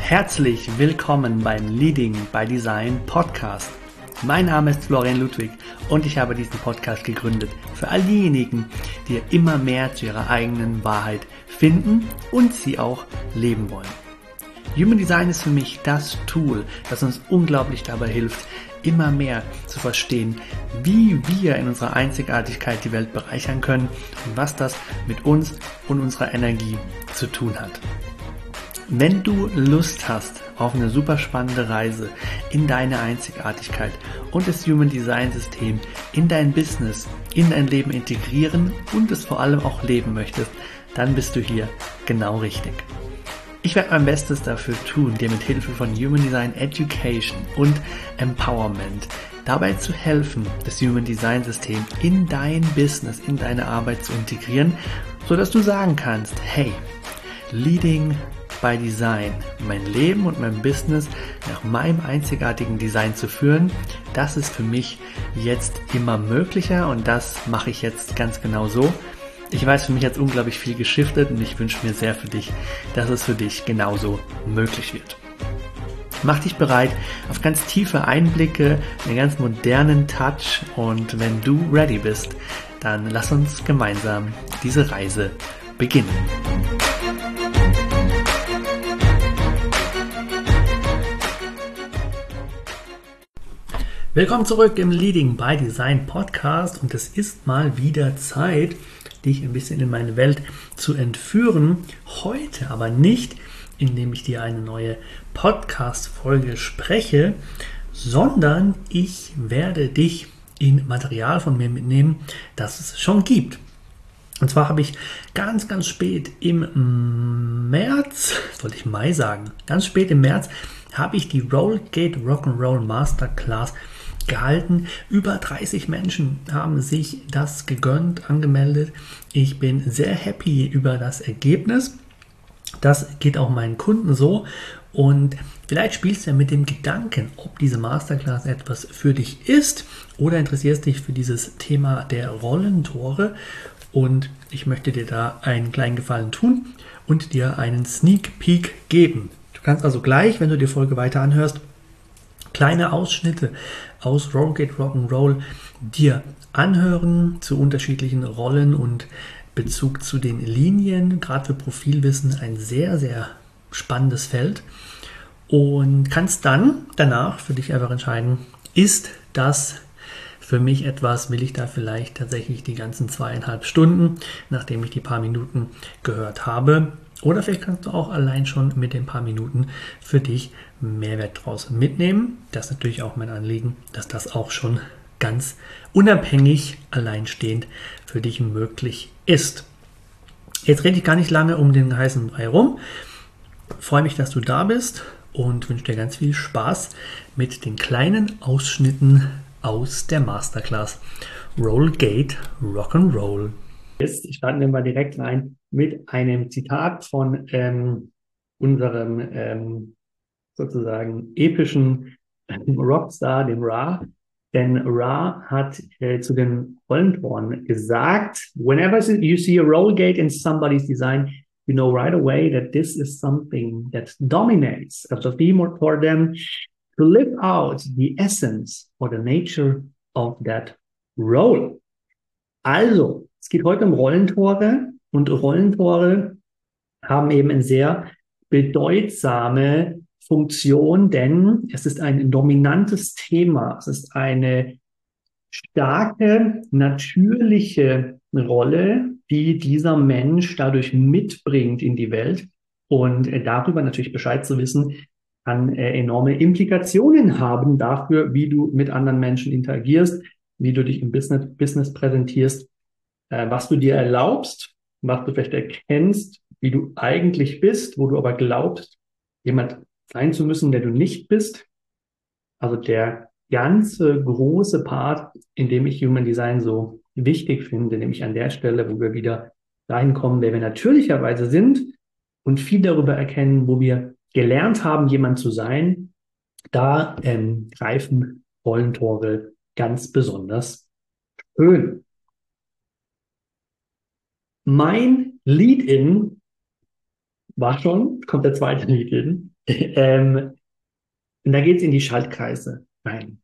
Herzlich willkommen beim Leading by Design Podcast. Mein Name ist Florian Ludwig und ich habe diesen Podcast gegründet für all diejenigen, die immer mehr zu ihrer eigenen Wahrheit finden und sie auch leben wollen. Human Design ist für mich das Tool, das uns unglaublich dabei hilft, immer mehr zu verstehen, wie wir in unserer Einzigartigkeit die Welt bereichern können und was das mit uns und unserer Energie zu tun hat. Wenn du Lust hast auf eine super spannende Reise in deine Einzigartigkeit und das Human Design System in dein Business, in dein Leben integrieren und es vor allem auch leben möchtest, dann bist du hier genau richtig. Ich werde mein Bestes dafür tun, dir mit Hilfe von Human Design Education und Empowerment dabei zu helfen, das Human Design System in dein Business, in deine Arbeit zu integrieren, sodass du sagen kannst, hey, Leading by Design, mein Leben und mein Business nach meinem einzigartigen Design zu führen, das ist für mich jetzt immer möglicher und das mache ich jetzt ganz genau so. Ich weiß, für mich hat es unglaublich viel geschiftet und ich wünsche mir sehr für dich, dass es für dich genauso möglich wird. Mach dich bereit auf ganz tiefe Einblicke, einen ganz modernen Touch und wenn du ready bist, dann lass uns gemeinsam diese Reise beginnen. Willkommen zurück im Leading by Design Podcast und es ist mal wieder Zeit, dich ein bisschen in meine Welt zu entführen. Heute aber nicht, indem ich dir eine neue Podcast-Folge spreche, sondern ich werde dich in Material von mir mitnehmen, das es schon gibt. Und zwar habe ich ganz spät im März, sollte ich Mai sagen, ganz spät im März habe ich die Rollgate Rock'n'Roll Masterclass gehalten. Über 30 Menschen haben sich das gegönnt, angemeldet. Ich bin sehr happy über das Ergebnis. Das geht auch meinen Kunden so. Und vielleicht spielst du ja mit dem Gedanken, ob diese Masterclass etwas für dich ist oder interessierst dich für dieses Thema der Rollentore. Und ich möchte dir da einen kleinen Gefallen tun und dir einen Sneak Peek geben. Du kannst also gleich, wenn du die Folge weiter anhörst, kleine Ausschnitte aus Rollgate Rock'n'Roll dir anhören zu unterschiedlichen Rollen und Bezug zu den Linien. Gerade für Profilwissen ein sehr spannendes Feld. Und kannst dann danach für dich einfach entscheiden, ist das für mich etwas, will ich da vielleicht tatsächlich die ganzen 2,5 Stunden, nachdem ich die paar Minuten gehört habe. Oder vielleicht kannst du auch allein schon mit den paar Minuten für dich Mehrwert draus mitnehmen. Das ist natürlich auch mein Anliegen, dass das auch schon ganz unabhängig, alleinstehend für dich möglich ist. Jetzt rede ich gar nicht lange um den heißen Brei rum. Freue mich, dass du da bist und wünsche dir ganz viel Spaß mit den kleinen Ausschnitten aus der Masterclass Rollgate Rock'n'Roll. Ich starte mal direkt rein mit einem Zitat von unserem sozusagen epischen Rockstar, dem Ra. Denn Ra hat zu den Rollentoren gesagt, whenever you see a rollgate in somebody's design, you know right away that this is something that dominates the theme for them to live out the essence or the nature of that role. Also, es geht heute um Rollentore und Rollentore haben eben eine sehr bedeutsame Funktion, denn es ist ein dominantes Thema. Es ist eine starke, natürliche Rolle, die dieser Mensch dadurch mitbringt in die Welt. Und darüber natürlich Bescheid zu wissen, kann enorme Implikationen haben dafür, wie du mit anderen Menschen interagierst, wie du dich im Business präsentierst, was du dir erlaubst, was du vielleicht erkennst, wie du eigentlich bist, wo du aber glaubst, jemand sein zu müssen, der du nicht bist. Also der ganze große Part, in dem ich Human Design so wichtig finde, nämlich an der Stelle, wo wir wieder dahin kommen, wer wir natürlicherweise sind und viel darüber erkennen, wo wir gelernt haben, jemand zu sein, da greifen Rollentore ganz besonders schön. Mein Lead-In war schon, kommt der zweite Lead-In, Und da geht es in die Schaltkreise rein.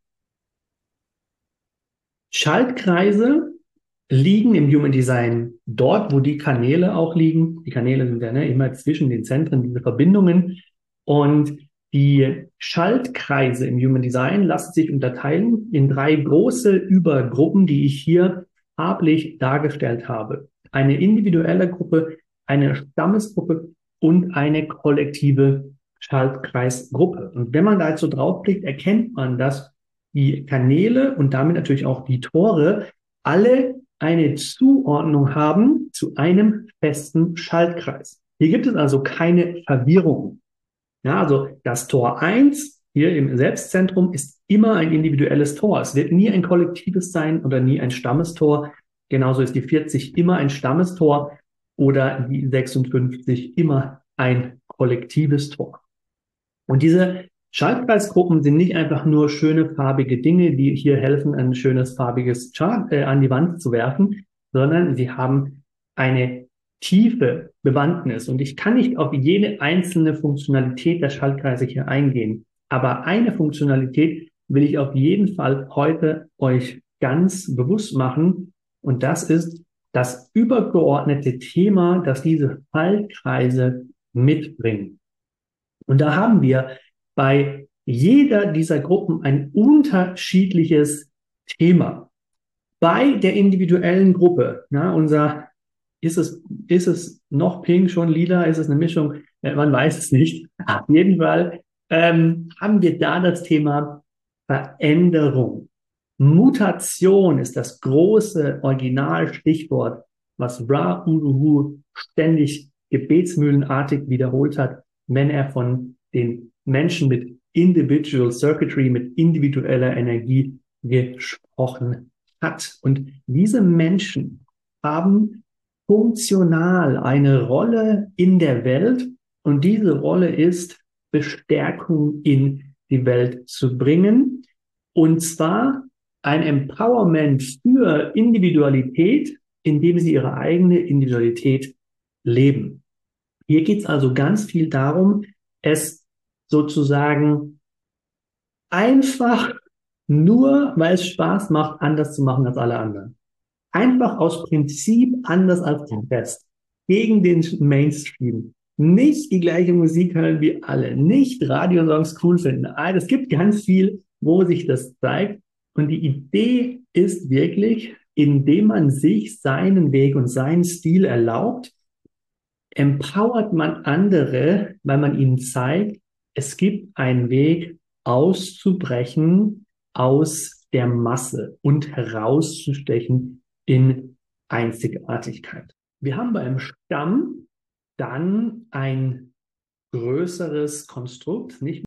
Schaltkreise liegen im Human Design dort, wo die Kanäle auch liegen. Die Kanäle sind ja immer zwischen den Zentren, diese Verbindungen. Und die Schaltkreise im Human Design lassen sich unterteilen in 3 große Übergruppen, die ich hier farblich dargestellt habe. Eine individuelle Gruppe, eine Stammesgruppe und eine kollektive Schaltkreisgruppe. Und wenn man da jetzt so draufklickt, erkennt man, dass die Kanäle und damit natürlich auch die Tore alle eine Zuordnung haben zu einem festen Schaltkreis. Hier gibt es also keine Verwirrung. Ja, also das Tor 1 hier im Selbstzentrum ist immer ein individuelles Tor. Es wird nie ein kollektives sein oder nie ein Stammestor. Genauso ist die 40 immer ein Stammestor oder die 56 immer ein kollektives Tor. Und diese Schaltkreisgruppen sind nicht einfach nur schöne farbige Dinge, die hier helfen, ein schönes farbiges Chart an die Wand zu werfen, sondern sie haben eine tiefe Bewandtnis. Und ich kann nicht auf jede einzelne Funktionalität der Schaltkreise hier eingehen. Aber eine Funktionalität will ich auf jeden Fall heute euch ganz bewusst machen. Und das ist das übergeordnete Thema, das diese Schaltkreise mitbringen. Und da haben wir bei jeder dieser Gruppen ein unterschiedliches Thema. Bei der individuellen Gruppe, ist es noch pink, schon lila, ist es eine Mischung? Man weiß es nicht. Auf jeden Fall haben wir da das Thema Veränderung. Mutation ist das große Originalstichwort, was Ra Uru ständig gebetsmühlenartig wiederholt hat, wenn er von den Menschen mit Individual Circuitry, mit individueller Energie gesprochen hat. Und diese Menschen haben funktional eine Rolle in der Welt und diese Rolle ist, Bestärkung in die Welt zu bringen und zwar ein Empowerment für Individualität, indem sie ihre eigene Individualität leben. Hier geht es also ganz viel darum, es sozusagen einfach nur, weil es Spaß macht, anders zu machen als alle anderen. Einfach aus Prinzip anders als der Rest. Gegen den Mainstream. Nicht die gleiche Musik hören wie alle. Nicht Radiosongs cool finden. Es gibt ganz viel, wo sich das zeigt. Und die Idee ist wirklich, indem man sich seinen Weg und seinen Stil erlaubt, empowert man andere, weil man ihnen zeigt, es gibt einen Weg auszubrechen aus der Masse und herauszustechen in Einzigartigkeit. Wir haben beim Stamm dann ein größeres Konstrukt, nicht?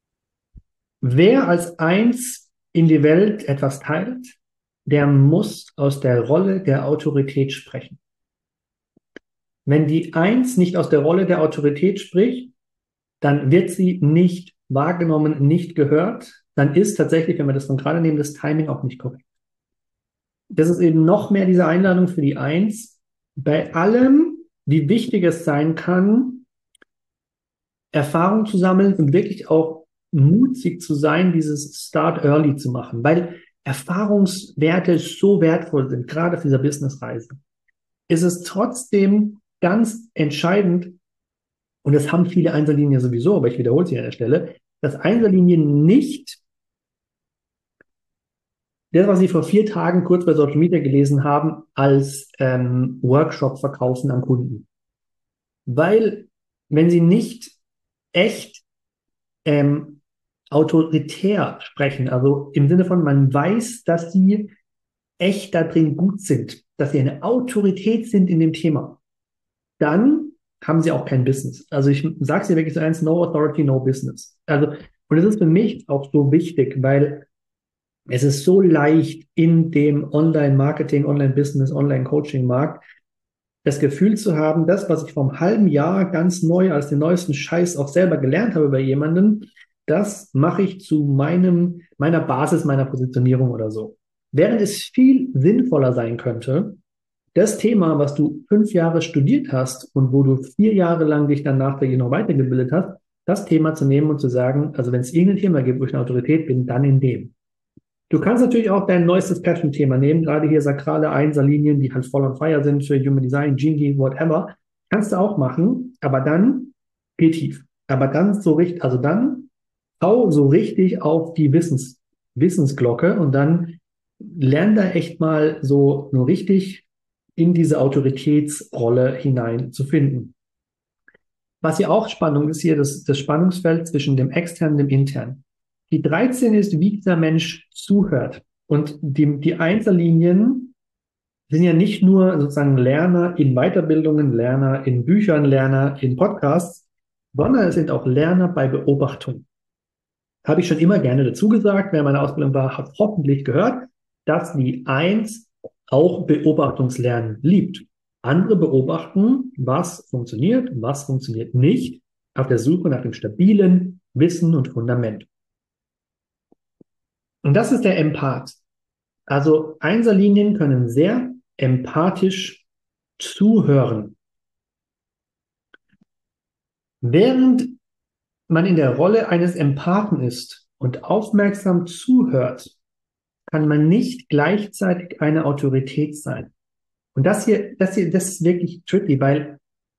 Wer als eins in die Welt etwas teilt, der muss aus der Rolle der Autorität sprechen. Wenn die Eins nicht aus der Rolle der Autorität spricht, dann wird sie nicht wahrgenommen, nicht gehört. Dann ist tatsächlich, wenn wir das von gerade nehmen, das Timing auch nicht korrekt. Das ist eben noch mehr diese Einladung für die Eins. Bei allem, wie wichtig es sein kann, Erfahrung zu sammeln und wirklich auch mutig zu sein, dieses Start Early zu machen, weil Erfahrungswerte so wertvoll sind, gerade auf dieser Businessreise. Ist es trotzdem ganz entscheidend, und das haben viele Einzellinien sowieso, aber ich wiederhole es hier an der Stelle, dass Einzellinien nicht das, was Sie vor 4 Tagen kurz bei Social Media gelesen haben, als Workshop verkaufen an Kunden. Weil, wenn Sie nicht echt autoritär sprechen, also im Sinne von, man weiß, dass Sie echt da drin gut sind, dass Sie eine Autorität sind in dem Thema, dann haben Sie auch kein Business. Also ich sage es dir wirklich so eins, no authority, no business. Also, und das ist für mich auch so wichtig, weil es ist so leicht in dem Online-Marketing, Online-Business, Online-Coaching-Markt das Gefühl zu haben, das, was ich vor einem halben Jahr ganz neu als den neuesten Scheiß auch selber gelernt habe bei jemandem, das mache ich zu meiner Basis, meiner Positionierung oder so. Während es viel sinnvoller sein könnte, das Thema, was du 5 Jahre studiert hast und wo du 4 Jahre lang dich dann nachträglich noch weitergebildet hast, das Thema zu nehmen und zu sagen, also wenn es irgendein Thema gibt, wo ich eine Autorität bin, dann in dem. Du kannst natürlich auch dein neuestes Passion-Thema nehmen, gerade hier sakrale Einserlinien, die halt voll on fire sind für Human Design, Genie, whatever. Kannst du auch machen, aber dann geh tief. Aber dann so richtig, also dann hau so richtig auf die Wissensglocke und dann lern da echt mal so nur richtig in diese Autoritätsrolle hinein zu finden. Was hier auch Spannung ist, hier das Spannungsfeld zwischen dem Externen und dem Internen. Die 13 ist, wie dieser Mensch zuhört. Und die Einzellinien sind ja nicht nur sozusagen Lerner in Weiterbildungen, Lerner in Büchern, Lerner in Podcasts, sondern es sind auch Lerner bei Beobachtung. Habe ich schon immer gerne dazu gesagt, wer meine Ausbildung war, hat hoffentlich gehört, dass die Eins auch Beobachtungslernen liebt. Andere beobachten, was funktioniert und was funktioniert nicht, auf der Suche nach dem stabilen Wissen und Fundament. Und das ist der Empath. Also Einserlinien können sehr empathisch zuhören. Während man in der Rolle eines Empathen ist und aufmerksam zuhört, kann man nicht gleichzeitig eine Autorität sein. Und das ist wirklich tricky, weil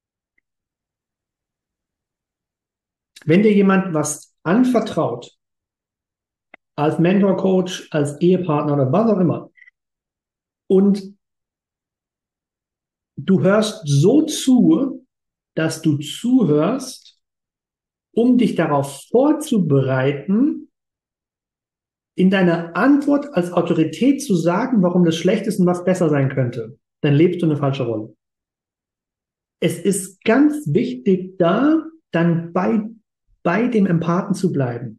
wenn dir jemand was anvertraut, als Mentor, Coach, als Ehepartner oder was auch immer, und du hörst so zu, dass du zuhörst, um dich darauf vorzubereiten, in deiner Antwort als Autorität zu sagen, warum das schlecht ist und was besser sein könnte, dann lebst du eine falsche Rolle. Es ist ganz wichtig, da dann bei dem Empathen zu bleiben.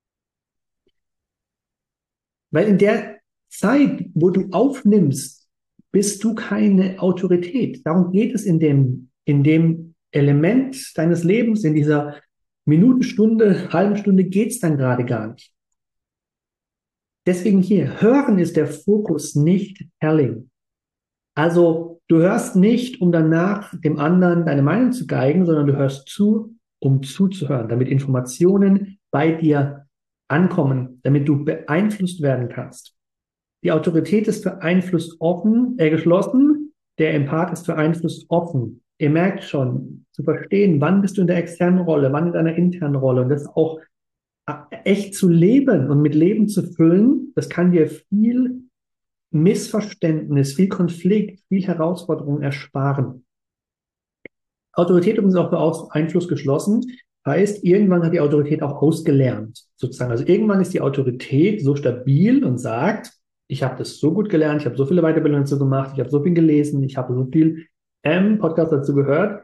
Weil in der Zeit, wo du aufnimmst, bist du keine Autorität. Darum geht es in dem Element deines Lebens, in dieser Minutenstunde, halben Stunde geht es dann gerade gar nicht. Deswegen hier, hören ist der Fokus, nicht telling. Also du hörst nicht, um danach dem anderen deine Meinung zu geigen, sondern du hörst zu, um zuzuhören, damit Informationen bei dir ankommen, damit du beeinflusst werden kannst. Die Autorität ist für Einfluss geschlossen, der Empath ist für Einfluss offen. Ihr merkt schon, zu verstehen, wann bist du in der externen Rolle, wann in deiner internen Rolle und das auch echt zu leben und mit Leben zu füllen, das kann dir viel Missverständnis, viel Konflikt, viel Herausforderung ersparen. Autorität übrigens auch für Einfluss geschlossen, heißt, irgendwann hat die Autorität auch ausgelernt, sozusagen. Also irgendwann ist die Autorität so stabil und sagt, ich habe das so gut gelernt, ich habe so viele Weiterbildungen dazu gemacht, ich habe so viel gelesen, ich habe so viel Podcast dazu gehört.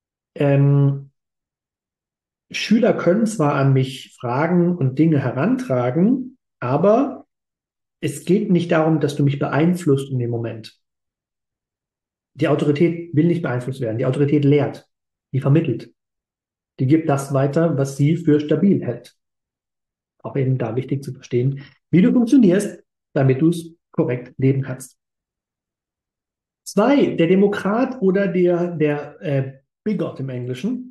Schüler können zwar an mich Fragen und Dinge herantragen, aber es geht nicht darum, dass du mich beeinflusst in dem Moment. Die Autorität will nicht beeinflusst werden. Die Autorität lehrt, die vermittelt, die gibt das weiter, was sie für stabil hält. Auch eben da wichtig zu verstehen, wie du funktionierst, damit du es korrekt leben kannst. 2, der Demokrat oder der Bigot im Englischen.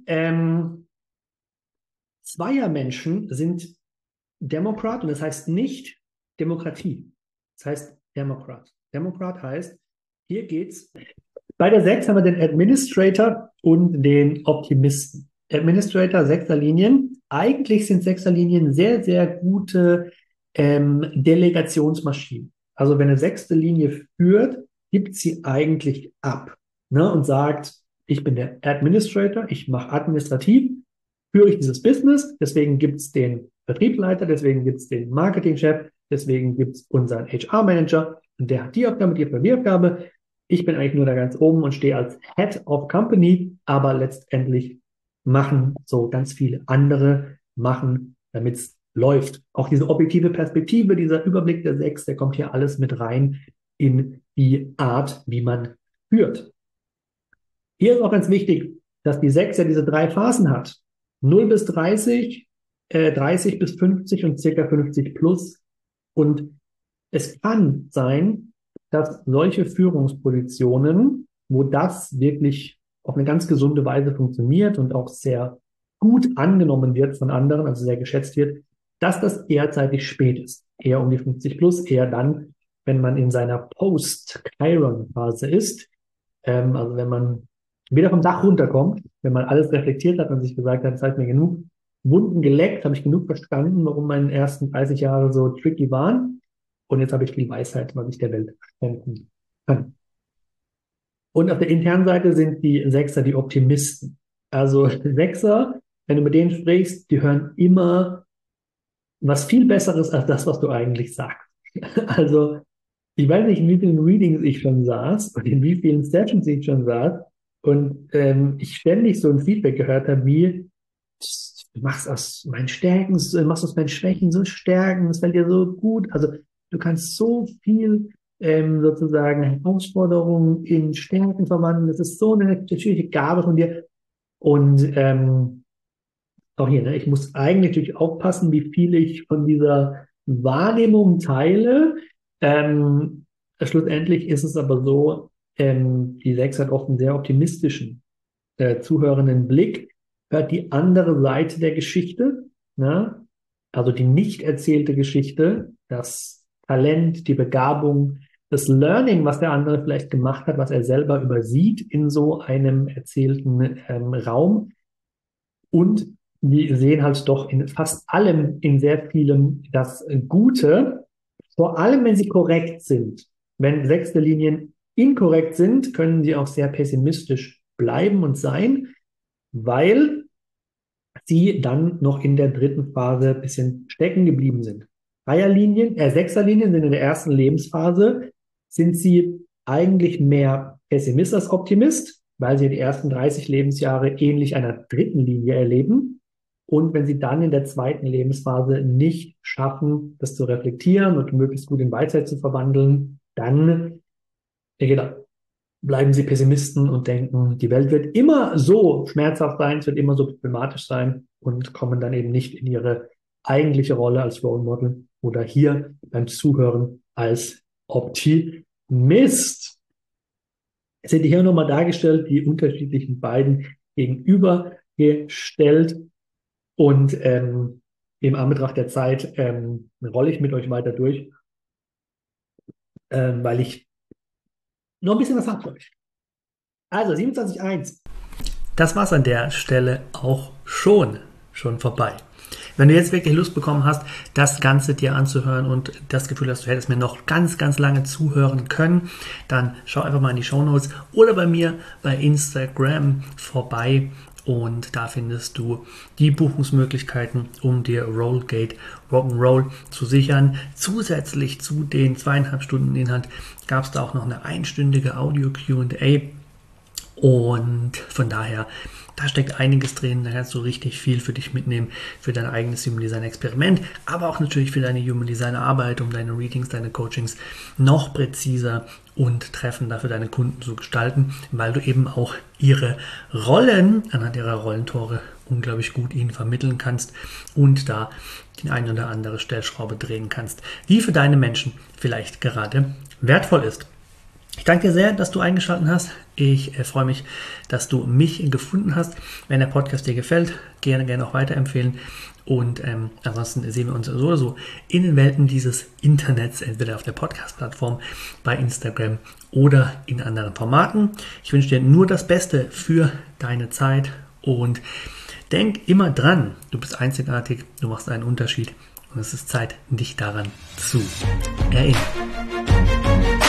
Zweiermenschen sind Demokrat und das heißt nicht Demokratie. Das heißt Democrat. Democrat heißt, hier geht's. Bei der 6 haben wir den Administrator und den Optimisten. Administrator, Sechserlinien. Eigentlich sind Sechserlinien sehr, sehr gute Delegationsmaschinen. Also wenn eine sechste Linie führt, gibt sie eigentlich ab, ne, und sagt, ich bin der Administrator, ich mache administrativ, führe ich dieses Business, deswegen gibt es den Vertriebsleiter, deswegen gibt es den Marketingchef, deswegen gibt es unseren HR-Manager und der hat die Aufgabe, die Aufgabe. Ich bin eigentlich nur da ganz oben und stehe als Head of Company, aber letztendlich machen so ganz viele andere, damit es läuft. Auch diese objektive Perspektive, dieser Überblick der 6, der kommt hier alles mit rein in die Art, wie man führt. Hier ist auch ganz wichtig, dass die 6 ja diese 3 Phasen hat. 0 bis 30, 30 bis 50 und circa 50 plus. Und es kann sein, dass solche Führungspositionen, wo das wirklich auf eine ganz gesunde Weise funktioniert und auch sehr gut angenommen wird von anderen, also sehr geschätzt wird, dass das eher zeitlich spät ist. Eher um die 50 plus, eher dann, wenn man in seiner Post-Chiron-Phase ist. Also wenn man wieder vom Dach runterkommt, wenn man alles reflektiert hat und sich gesagt hat, es hat mir genug Wunden geleckt, habe ich genug verstanden, warum meine ersten 30 Jahre so tricky waren. Und jetzt habe ich viel Weisheit, was ich der Welt schenken kann. Und auf der internen Seite sind die Sechser die Optimisten. Also Sechser, wenn du mit denen sprichst, die hören immer was viel Besseres als das, was du eigentlich sagst. Also ich weiß nicht, in wie vielen Readings ich schon saß und in wie vielen Sessions ich schon saß und ich ständig so ein Feedback gehört habe, wie du machst aus meinen Stärken, machst aus meinen Schwächen so Stärken, das fällt dir so gut. Also du kannst so viel sozusagen Herausforderungen in Stärken verwandeln. Das ist so eine natürliche Gabe von dir. Und auch hier, ne, ich muss eigentlich natürlich aufpassen, wie viel ich von dieser Wahrnehmung teile. Schlussendlich ist es aber so, die Sechs hat oft einen sehr optimistischen, zuhörenden Blick, hört die andere Seite der Geschichte, ne? Also die nicht erzählte Geschichte, das Talent, die Begabung, das Learning, was der andere vielleicht gemacht hat, was er selber übersieht in so einem erzählten Raum. Und die sehen halt doch in fast allem, in sehr vielem das Gute, vor allem wenn sie korrekt sind. Wenn sechste Linien inkorrekt sind, können sie auch sehr pessimistisch bleiben und sein, weil sie dann noch in der dritten Phase ein bisschen stecken geblieben sind. Sechserlinien sind in der ersten Lebensphase, sind sie eigentlich mehr Pessimist als Optimist, weil sie die ersten 30 Lebensjahre ähnlich einer dritten Linie erleben. Und wenn sie dann in der zweiten Lebensphase nicht schaffen, das zu reflektieren und möglichst gut in Weisheit zu verwandeln, dann bleiben sie Pessimisten und denken, die Welt wird immer so schmerzhaft sein, es wird immer so problematisch sein und kommen dann eben nicht in ihre eigentliche Rolle als Role Model oder hier beim Zuhören als Optimist. Es sind hier nochmal dargestellt, die unterschiedlichen beiden gegenübergestellt und im Anbetracht der Zeit rolle ich mit euch weiter durch, weil ich noch ein bisschen was habe für euch. Also 27.1. Das war's an der Stelle auch schon vorbei. Wenn du jetzt wirklich Lust bekommen hast, das Ganze dir anzuhören und das Gefühl hast, du hättest mir noch ganz, ganz lange zuhören können, dann schau einfach mal in die Shownotes oder bei mir bei Instagram vorbei und da findest du die Buchungsmöglichkeiten, um dir Rollgate Rock'n'Roll zu sichern. Zusätzlich zu den 2,5 Stunden Inhalt gab es da auch noch eine einstündige Audio Q&A. Und von daher, da steckt einiges drin, da kannst du richtig viel für dich mitnehmen, für dein eigenes Human Design Experiment, aber auch natürlich für deine Human Design Arbeit, um deine Readings, deine Coachings noch präziser und treffender für deine Kunden zu gestalten, weil du eben auch ihre Rollen anhand ihrer Rollentore unglaublich gut ihnen vermitteln kannst und da die eine oder andere Stellschraube drehen kannst, die für deine Menschen vielleicht gerade wertvoll ist. Ich danke dir sehr, dass du eingeschaltet hast. Ich freue mich, dass du mich gefunden hast. Wenn der Podcast dir gefällt, gerne auch weiterempfehlen. Und ansonsten sehen wir uns so oder so in den Welten dieses Internets, entweder auf der Podcast-Plattform, bei Instagram oder in anderen Formaten. Ich wünsche dir nur das Beste für deine Zeit und denk immer dran, du bist einzigartig, du machst einen Unterschied und es ist Zeit, dich daran zu erinnern.